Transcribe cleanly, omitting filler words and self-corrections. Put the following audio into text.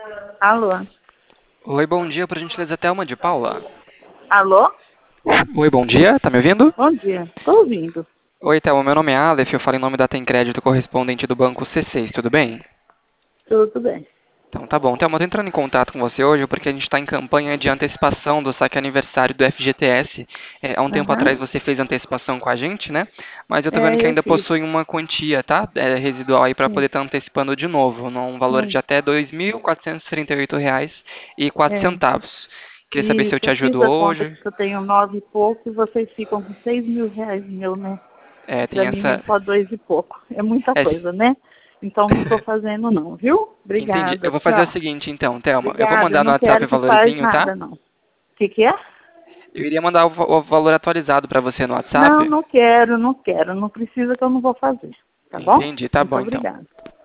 Alô? Oi, bom dia, por gentileza, Thelma de Paula. Alô? Oi, bom dia, tá me ouvindo? Bom dia. Tô ouvindo. Oi, Thelma, meu nome é Aleph, eu falo em nome da Tem Crédito, correspondente do banco C6, tudo bem? Tudo bem. Então tá bom. Thelma, eu tô entrando em contato com você hoje porque a gente está em campanha de antecipação do saque aniversário do FGTS. Há um tempo Aham. atrás você fez antecipação com a gente, né? Mas eu tô vendo É, que eu ainda fiz. possui uma quantia, tá? Residual aí para Sim. poder estar antecipando de novo, num valor Hum. de até R$ 2.438,04. É. Queria saber se Isso, eu te eu fiz ajudo a conta hoje. que eu tenho 9 e pouco e vocês ficam com 6.000 reais meu, né? É, Pra tem mim é essa. só 2 e pouco. É muita É, coisa, né? Então não tô fazendo não, viu? entendi. Eu Obrigada. vou fazer o Tchau. seguinte, então, Thelma. Eu vou Obrigada. mandar no Não WhatsApp quero o que faz valorzinho, tá? nada, não. O que é? Eu iria mandar o valor atualizado para você no Não, WhatsApp. não quero, não quero. Não precisa que eu não vou fazer. Tá bom? Entendi, tá Muito bom então. obrigada.